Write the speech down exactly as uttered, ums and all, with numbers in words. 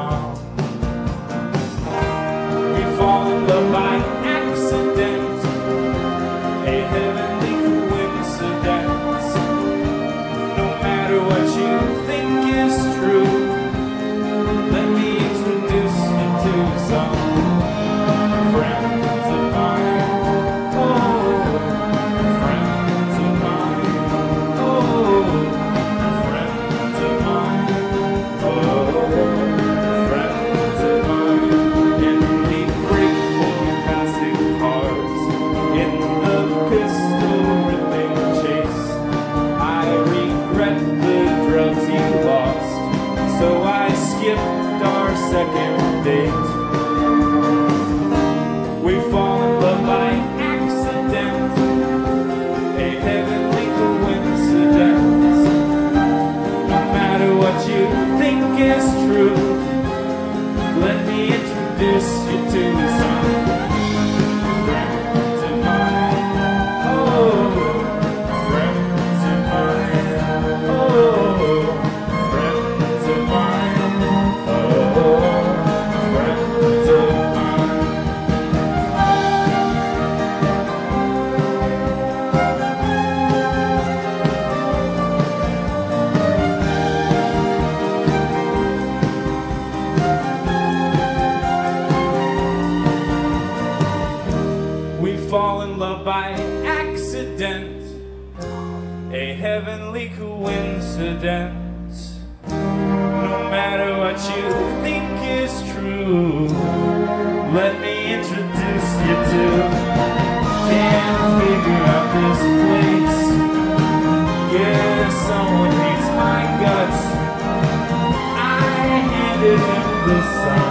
song. We fall in love by accident, a heavenly coincidence. No matter what you think is true, let me introduce you to some friends of mine. Oh, friends of mine. Oh, friends of mine. Oh, friends of mine. In the grateful passing cars, in the pistol ripping chase, I regret the drugs you lost, so I skipped our second date. We fall in love by accident, a heavenly coincidence. No matter what you think is true, let me introduce you to some friends of mine. Oh, friends of mine. Oh, friends of mine. Oh, friends of mine. We fall in love by accident, a heavenly coincidence. No matter what you think is true, let me introduce you to. Can't figure out this place. Yeah, someone hates my guts. I handed him the song.